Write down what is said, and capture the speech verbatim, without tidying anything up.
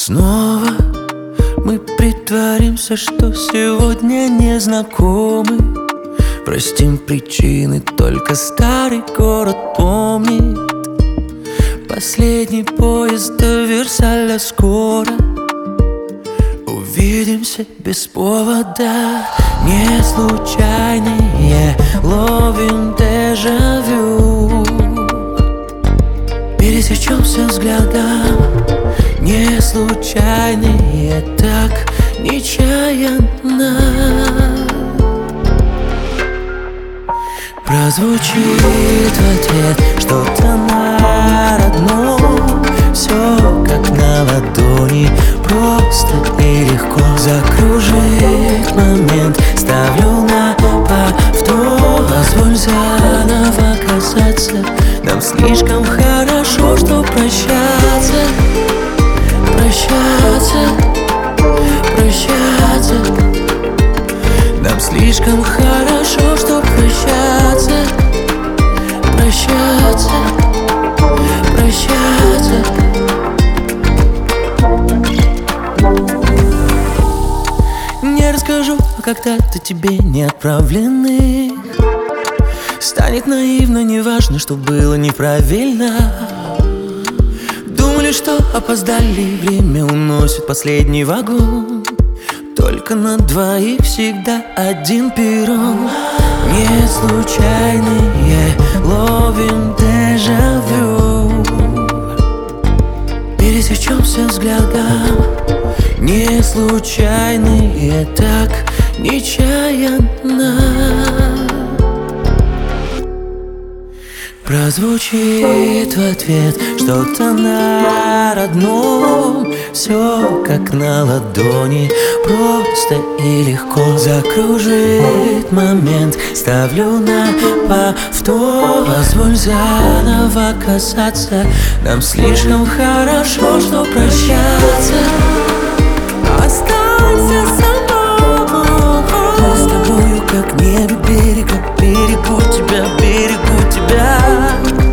Снова мы притворимся, что сегодня не знакомы. Простим причины, только старый город помнит. Последний поезд до Версаля скоро. Увидимся без повода. Не случайные, ловим дежавю. Пересечемся взглядом. Не случайные, так нечаянно. Прозвучит в ответ что-то на родном. Все как на ладони, просто и легко. Закружит момент, ставлю на повтор. Позволь заново касаться. Нам слишком хорошо, что прощаться. Прощаться, прощаться. Нам слишком хорошо, что прощаться. Прощаться, прощаться. Не расскажу когда-то тебе не отправленных. Станет наивно, неважно, что было неправильно. Думали, что опоздали, время уносит последний вагон. Только на двоих всегда один перрон. Не случайные, ловим дежавю. Пересечемся взглядом. Не случайные, так нечаянно. Прозвучит в ответ что-то на родном. Все как на ладони, просто и легко. Закружит момент, ставлю на повтор. Позволь заново касаться. Нам слишком хорошо, что прощаться. Останься со мной. С тобою как небо, берег, как берегу тебя, берегу тебя.